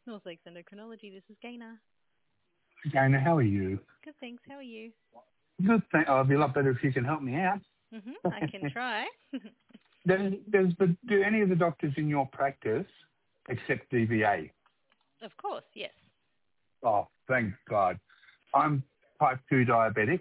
North Lakes Endocrinology, this is Gaynor. Gaynor, how are you? Good, thanks. How are you? Good. Oh, it'd be a lot better if you can help me out. I can try. Do any of the doctors in your practice accept DVA? Of course, yes. Oh, thank God. I'm type 2 diabetic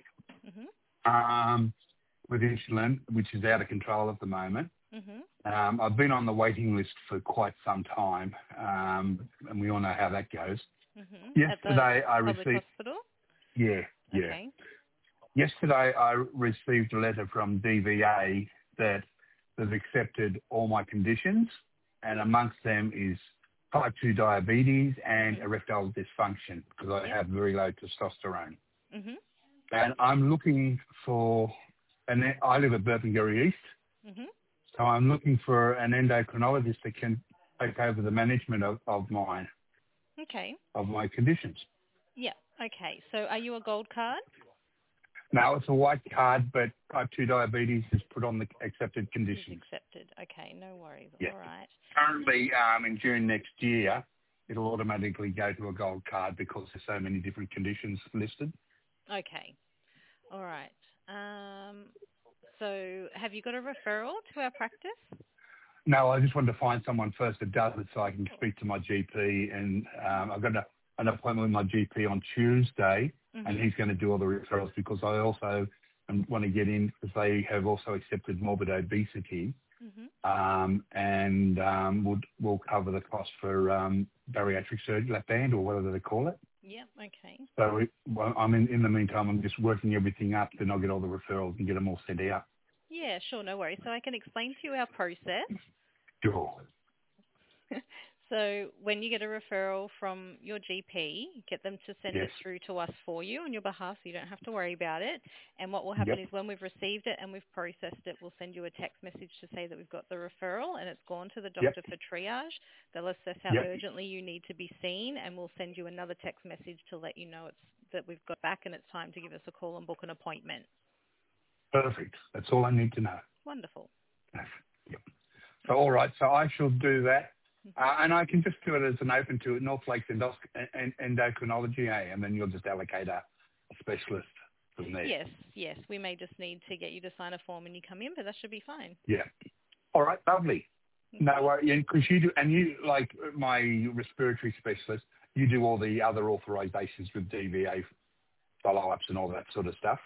with insulin, which is out of control at the moment. I've been on the waiting list for quite some time, and we all know how that goes. Yesterday, I public received... hospital? Yeah. Okay. Yesterday, I received a letter from DVA that they've accepted all my conditions, and amongst them is type 2 diabetes and erectile dysfunction because I have very low testosterone. And I'm looking for, and I live at Burpengary East, so I'm looking for an endocrinologist that can take over the management of my conditions. Yeah. Okay. So are you a gold card? No, it's a white card, but type 2 diabetes is put on the accepted conditions. It's accepted. Okay, no worries. Yeah. All right. Currently, in June next year, it'll automatically go to a gold card because there's so many different conditions listed. Okay. All right. So have you got a referral to our practice? No, I just wanted to find someone first that does it so I can speak to my GP. And I've got an appointment with my GP on Tuesday, and he's going to do all the referrals because I also want to get in because they have also accepted morbid obesity and will cover the cost for bariatric surgery, lap band or whatever they call it. Yeah, okay. So in the meantime, I'm just working everything up, then I'll get all the referrals and get them all sent out. Yeah, sure, no worries. So I can explain to you our process. Sure. So when you get a referral from your GP, get them to send it through to us for you on your behalf so you don't have to worry about it. And what will happen is when we've received it and we've processed it, we'll send you a text message to say that we've got the referral and it's gone to the doctor for triage. They'll assess how urgently you need to be seen, and we'll send you another text message to let you know that we've got back and it's time to give us a call and book an appointment. Perfect. That's all I need to know. Wonderful. Yep. So, all right. So I shall do that. And I can just do it as an open to North Lakes Endocrinology, and then you'll just allocate a specialist from there. Yes. We may just need to get you to sign a form when you come in, but that should be fine. Yeah. All right. Lovely. No worries. Because you like my respiratory specialist, you do all the other authorizations with DVA follow-ups and all that sort of stuff.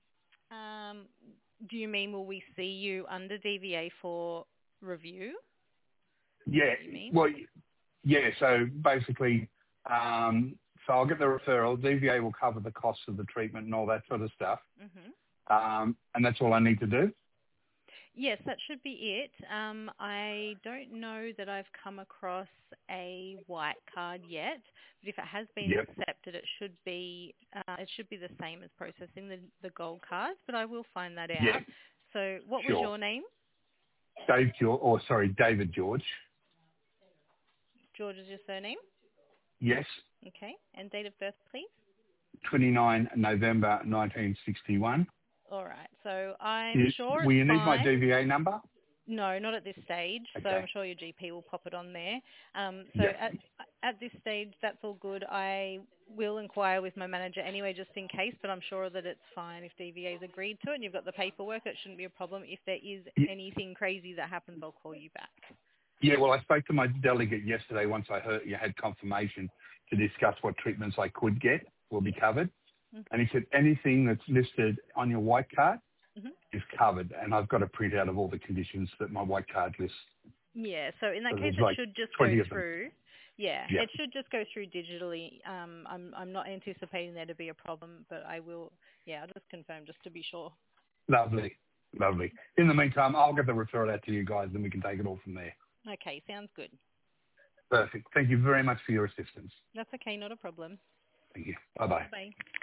Do you mean will we see you under DVA for review? Yeah. Well, yeah. So basically, so I'll get the referral. DVA will cover the costs of the treatment and all that sort of stuff. And that's all I need to do? Yes, that should be it. I don't know that I've come across a white card yet, but if it has been accepted, it should be the same as processing the gold cards, but I will find that out. Yeah. So what was your name? David George. George is your surname? Yes. Okay. And date of birth, please? 29 November 1961. All right. So I'm sure it's Will you need fine. my DVA number? No, not at this stage. Okay. So I'm sure your GP will pop it on there. At this stage, that's all good. I will inquire with my manager anyway, just in case, but I'm sure that it's fine if DVA's agreed to it and you've got the paperwork. It shouldn't be a problem. If there is anything crazy that happens, I'll call you back. Yeah, well, I spoke to my delegate yesterday once I heard you had confirmation to discuss what treatments I could get will be covered. And he said anything that's listed on your white card is covered, and I've got a printout of all the conditions that my white card lists. Yeah, so in that case, it should just go through. Yeah, it should just go through digitally. I'm not anticipating there to be a problem, but I will. Yeah, I'll just confirm just to be sure. Lovely. In the meantime, I'll get the referral out to you guys, and we can take it all from there. Okay, sounds good. Perfect. Thank you very much for your assistance. That's okay, not a problem. Thank you. Bye-bye. Bye.